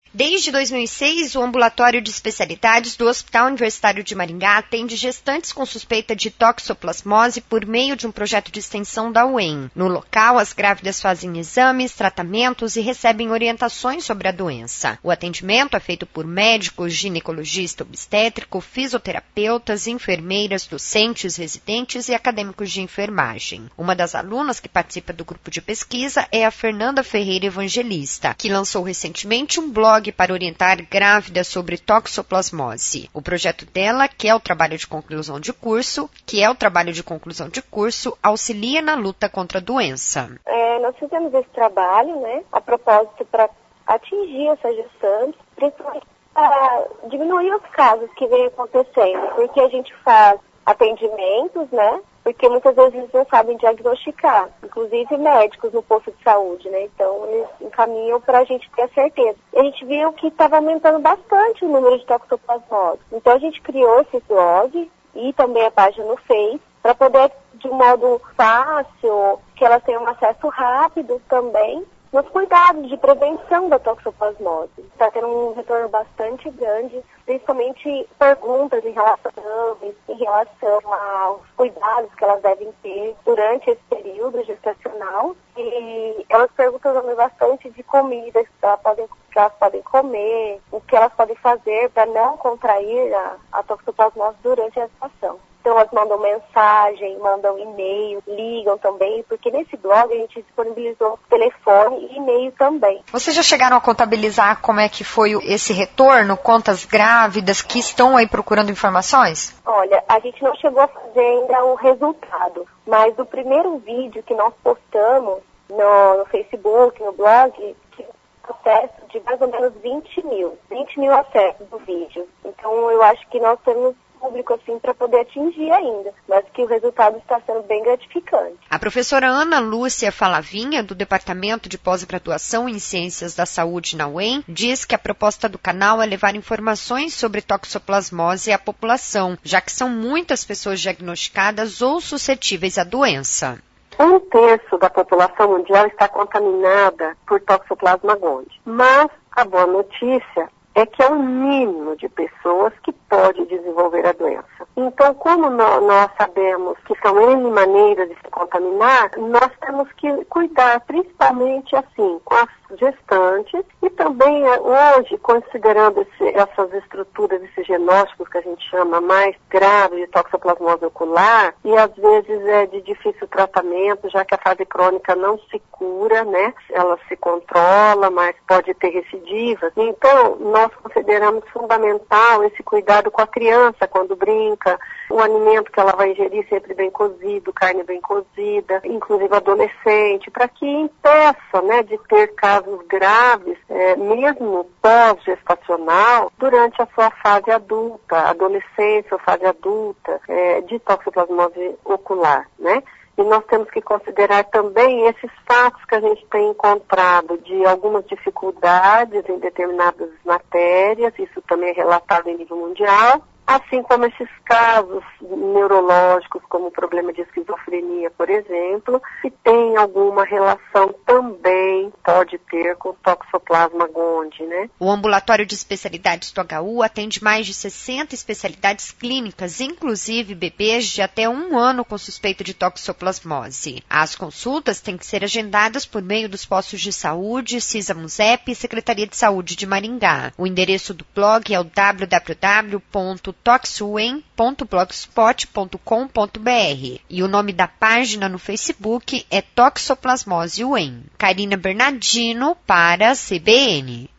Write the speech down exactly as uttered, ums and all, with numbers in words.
Desde dois mil e seis, o Ambulatório de Especialidades do Hospital Universitário de Maringá atende gestantes com suspeita de toxoplasmose por meio de um projeto de extensão da U E M. No local, as grávidas fazem exames, tratamentos e recebem orientações sobre a doença. O atendimento é feito por médicos, ginecologista obstétrico, fisioterapeutas, enfermeiras, docentes, residentes e acadêmicos de enfermagem. Uma das alunas que participa do grupo de pesquisa é a Fernanda Ferreira Evangelista, que lançou recentemente um blog para orientar grávidas sobre toxoplasmose. O projeto dela, que é o trabalho de conclusão de curso, que é o trabalho de conclusão de curso, auxilia na luta contra a doença. É, nós fizemos esse trabalho, né, a propósito para atingir essas gestantes, principalmente para diminuir os casos que vêm acontecendo, porque a gente faz atendimentos, né, porque muitas vezes eles não sabem diagnosticar, inclusive médicos no posto de saúde, né? Então eles encaminham para a gente ter a certeza. E a gente viu que estava aumentando bastante o número de toxoplasmose. Então a gente criou esse blog e também a página no Face para poder, de um modo fácil, que elas tenham um acesso rápido também nos cuidados de prevenção da toxoplasmose. Está tendo um retorno bastante grande, principalmente perguntas em relação, em relação aos cuidados que elas devem ter durante esse período gestacional. E elas perguntam também bastante de comidas que elas podem, que elas podem comer, o que elas podem fazer para não contrair a, a toxoplasmose durante a gestação. Então elas mandam mensagem, mandam e-mail, ligam também, porque nesse blog a gente disponibilizou telefone e e-mail também. Vocês já chegaram a contabilizar como é que foi esse retorno? Quantas grávidas que estão aí procurando informações? Olha, a gente não chegou a fazer ainda o resultado, mas o primeiro vídeo que nós postamos no, no Facebook, no blog, que acesso de mais ou menos vinte mil, vinte mil acessos do vídeo. Então eu acho que nós temos público assim para poder atingir ainda, mas que o resultado está sendo bem gratificante. A professora Ana Lúcia Falavinha, do Departamento de Pós-Graduação em Ciências da Saúde na U E M, diz que a proposta do canal é levar informações sobre toxoplasmose à população, já que são muitas pessoas diagnosticadas ou suscetíveis à doença. Um terço da população mundial está contaminada por Toxoplasma gondii, mas a boa notícia é que é um mínimo de pessoas que pode desenvolver a doença. Então, como nós sabemos que são N maneiras de se contaminar, nós temos que cuidar principalmente assim, com as gestantes e também hoje, considerando esse, essas estruturas, esses genótipos que a gente chama mais graves de toxoplasmose ocular, e às vezes é de difícil tratamento, já que a fase crônica não se cura, né? Ela se controla, mas pode ter recidivas. Então, nós consideramos fundamental esse cuidado com a criança quando brinca, o alimento que ela vai ingerir sempre bem cozido, carne bem cozida, inclusive adolescente, para que impeça, né, de ter casos graves, é, mesmo pós-gestacional, durante a sua fase adulta, adolescência ou fase adulta, é, de toxoplasmose ocular, né? E nós temos que considerar também esses fatos que a gente tem encontrado de algumas dificuldades em determinadas matérias, isso também é relatado em nível mundial, assim como esses casos neurológicos, como o problema de esquizofrenia, por exemplo, que tem alguma relação também, pode ter, com Toxoplasma gondii, né? O Ambulatório de Especialidades do H U atende mais de sessenta especialidades clínicas, inclusive bebês de até um ano com suspeita de toxoplasmose. As consultas têm que ser agendadas por meio dos postos de saúde, CISA-MUSEP e Secretaria de Saúde de Maringá. O endereço do blog é o w w w ponto toxuem ponto blogspot ponto com ponto b r e o nome da página no Facebook é Toxoplasmose U E M. Karina Bernardino para a C B N.